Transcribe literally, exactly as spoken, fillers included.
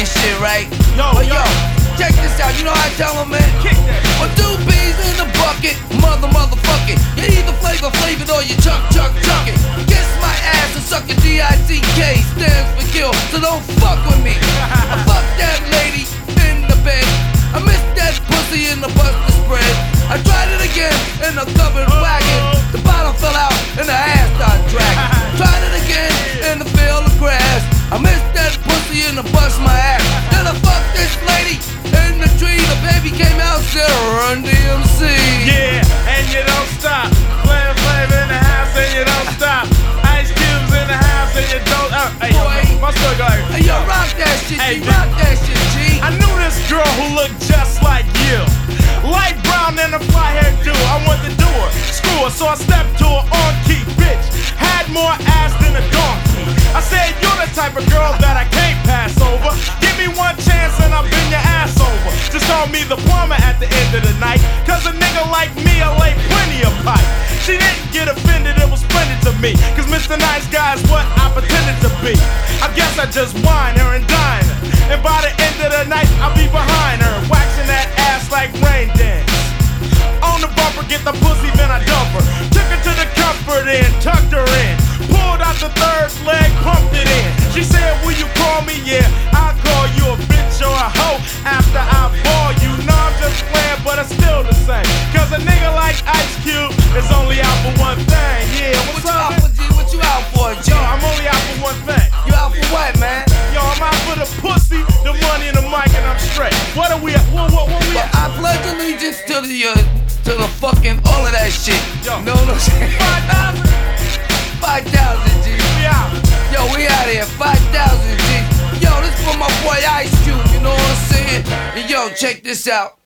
and shit, right? Yo, but yo. yo, check this out. You know how I tell them, man? Kick that. Or two peas in the bucket, mother, motherfucking. You either flavor flavored or you chuck, chuck, chuck it. Kiss my ass and suck your D I C K stands for kill, so don't fuck with me. I fuck that lady in the bed. I missed that pussy in the buster spread. I tried it again in the covered wagon. The bottom fell out and the ass started dragging. Tried it again in the field of grass. I missed that pussy and I bust my ass. Then I fucked this lady in the tree. The baby came out and said, Run D M C. Yeah, and you don't stop. Flavor Flavor in the house and you don't stop. Ice Cubes in the house and you don't. Uh, hey, yo, my story go like, Hey, yo, rock that shit, Hey, G. Rock that shit, G. I knew this girl who looked just like you. Light brown and a fly hairdo. I wanted to do her, screw her, so I stepped to her on key, bitch. Had more ass than a donkey. I said, you're the type of girl that I can't pass over. Give me one chance and I'll bend your ass over. Just call me the plumber at the end of the night. Cause a nigga like me, I lay plenty of pipe. She didn't get offended, it was splendid to me. Cause Mister Nice Guy is what I pretended to be. I guess I just whine her and dine her. And by the end of the night, I'll be behind her, waxing that ass like rain dance. On the bumper, get the pussy, then I dump her. Took her to the comfort inn, tucked her in. Pulled out the third leg, pumped it in. She said, will you call me? Yeah, I'll call you a bitch or a hoe after I ball you. No, I'm just playing, but it's still the same. Cause a nigga like Ice Cube is only out for one thing. Yeah, what's What you up? out for, G? What you out for, G? Yo, I'm only out for one thing. You out for what, man? Yo, I'm out for the pussy, the money, and the mic, and I'm straight. What are we at? What, what, what we But at? I pledge allegiance to the, uh, to the fucking, all of that shit. Yo. You know what I'm saying? five thousand? five thousand, G. We out. Yo, we out here, five thousand, G. Yo, this for my boy Ice Cube, you know what I'm saying? And yo, check this out.